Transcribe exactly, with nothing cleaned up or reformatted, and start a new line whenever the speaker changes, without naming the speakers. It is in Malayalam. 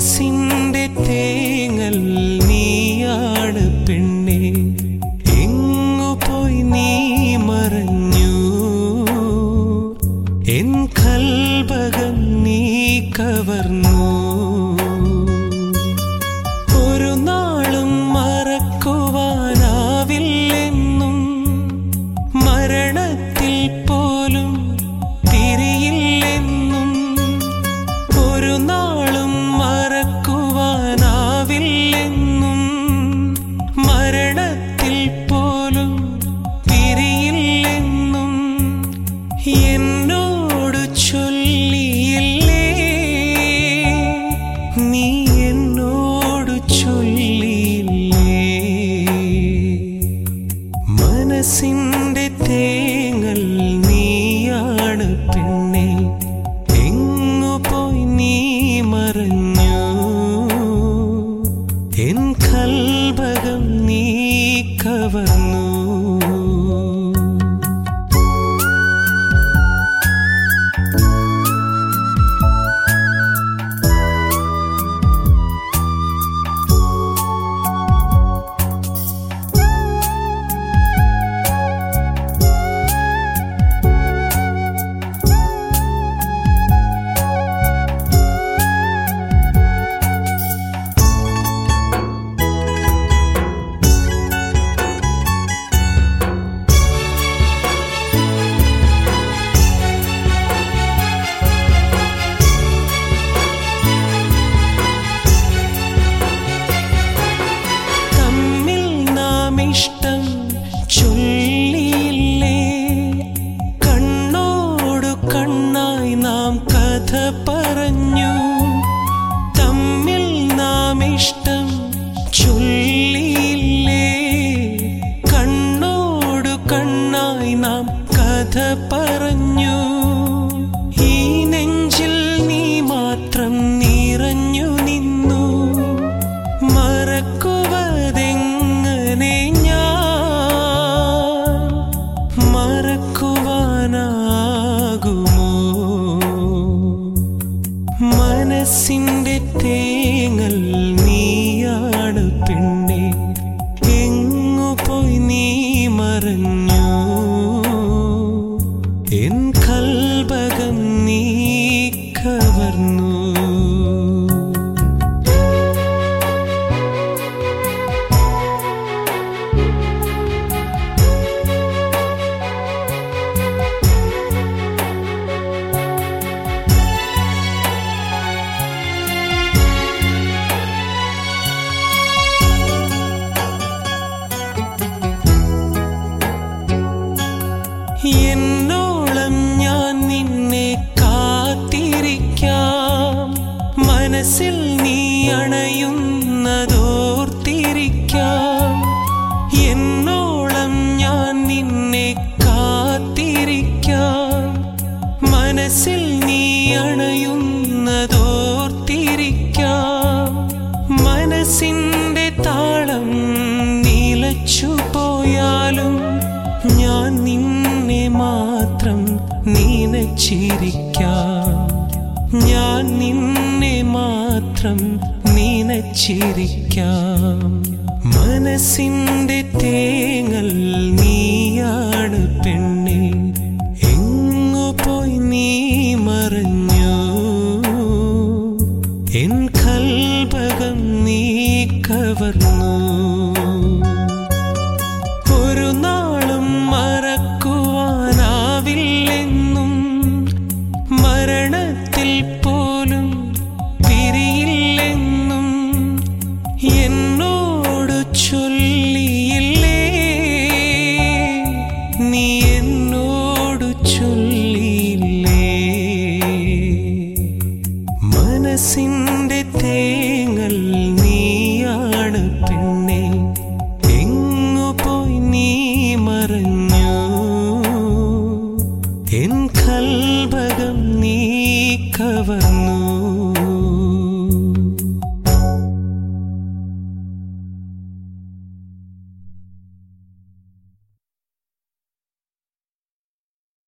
മനസ്സിന്റെ തേങ്ങൽ നീയാണ് പെണ്ണേ, എങ്ങു പോയി നീ മറഞ്ഞു, എൻ കൽബകം നീ കവർന്നു. ഒരു നാളും മറക്കുവാനാവില്ലെന്നും മരണത്തിൽ പോലും തിരിയില്ലെന്നും, ഒരു നാളും മറക്കുവാനാവില്ലെന്നും മരണത്തിൽ പോലും പിരിയില്ലെന്നും എന്നോട് ചൊല്ലിയില്ലേ, നീ എന്നോട് ചൊല്ലിയില്ലേ. മനസ്സിന്റെ തേങ്ങൽ നീയാണ് പെണ്ണേ, എങ്ങു പോയി നീ മറഞ്ഞു, എൻ കൽബകം നീ കവർന്നു. ഇഷ്ടം ചൊല്ലിയില്ലേ, കണ്ണോടു കണ്ണായി നാം കഥ പറഞ്ഞു. തമ്മിൽ നാം ഇഷ്ടം ചൊല്ലിയില്ലേ, കണ്ണോടു കണ്ണായി നാം കഥ പറഞ്ഞു. ഈ നെഞ്ചിൽ നീ മാത്രം നിറഞ്ഞു നിന്നു, മറക്കുവതെങ്ങനെ മറക്കുവാനാകുമോ? മനസ്സിന്റെ തേങ്ങൽ നീയാണ് പെണ്ണേ, എങ്ങു പോയി നീ മറഞ്ഞു, എൻ കൽബകം നീ കവർന്നു. എന്നോളം ഞാൻ നിന്നെ കാത്തിരിക്കാം, മനസ്സിൽ നീ അണയുന്നതോർത്തിരിക്കാം. എന്നോളം ഞാൻ നിന്നെ കാത്തിരിക്കാം, മനസ്സിൽ നീ അണയുന്നതോർത്തിരിക്കാം. മനസ്സിന്റെ താളം നിലച്ചു പോയാലും ഞാൻ നിന്നെ മാത്രം നനച്ചിരിക്കാം, ഞാൻ നിന്നെ മാത്രം നനച്ചിരിക്കാം. മനസ്സിന്റെ തേങ്ങൽ നീയാണ് പെണ്ണേ, എങ്ങു പോയി നീ മറഞ്ഞു, എൻ കൽബകം നീ കവർന്നു. ഒരു നാളും മറക്കുവാനാവില്ലെന്നും മരണത്തിൽ പോലും പിരിയില്ലെന്നും എന്നോട് ചൊല്ലിയില്ലേ, നീ എന്നോട് ചൊല്ലിയില്ലേ. മനസ്സിൻ